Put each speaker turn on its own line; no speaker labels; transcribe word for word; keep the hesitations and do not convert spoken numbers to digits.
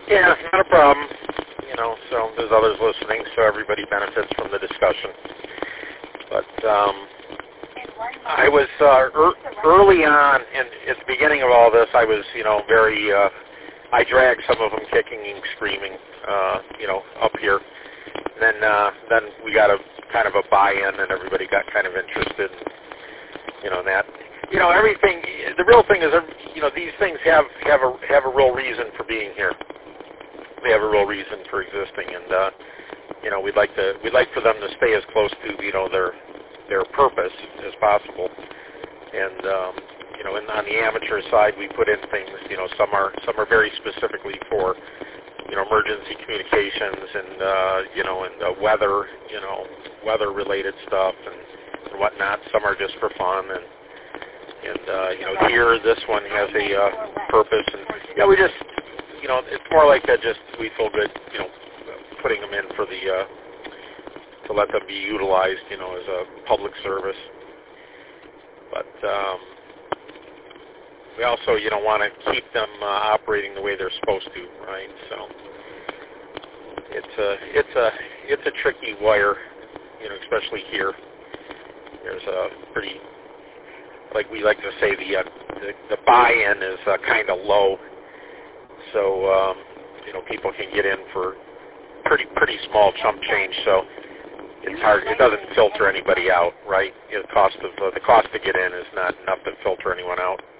Yeah, not a problem. You know, so there's others listening, so everybody benefits from the discussion. But um, I was uh, er- early on, in, at the beginning of all this, I was, you know, very, uh, I dragged some of them kicking and screaming, uh, you know, up here. And then, uh, then we got a kind of a buy-in, and everybody got kind of interested, in, you know, in that. You know, everything. The real thing is, you know, these things have have a have a real reason for being here. They have a real reason for existing, and uh, you know, we'd like to we'd like for them to stay as close to, you know, their their purpose as possible. And um, you know, and on the amateur side, we put in things. You know, some are some are very specifically for, you know, emergency communications and uh, you know, and uh, weather, you know, weather related stuff and, and whatnot. Some are just for fun, and and uh, you know, here this one has a uh, purpose, and yeah, we just, you know, it's more like a just we feel good, you know, putting them in for the uh, to let them be utilized, you know, as a public service. But um, we also, you know, want to keep them uh, operating the way they're supposed to, right? So it's a it's a it's a tricky wire, you know, especially here. There's a pretty, like we like to say, the uh, the, the buy-in is uh, kind of low, so um, you know, people can get in for pretty pretty small chump change. So it's hard. It doesn't filter anybody out, right? You know, the cost of uh, the cost to get in is not enough to filter anyone out.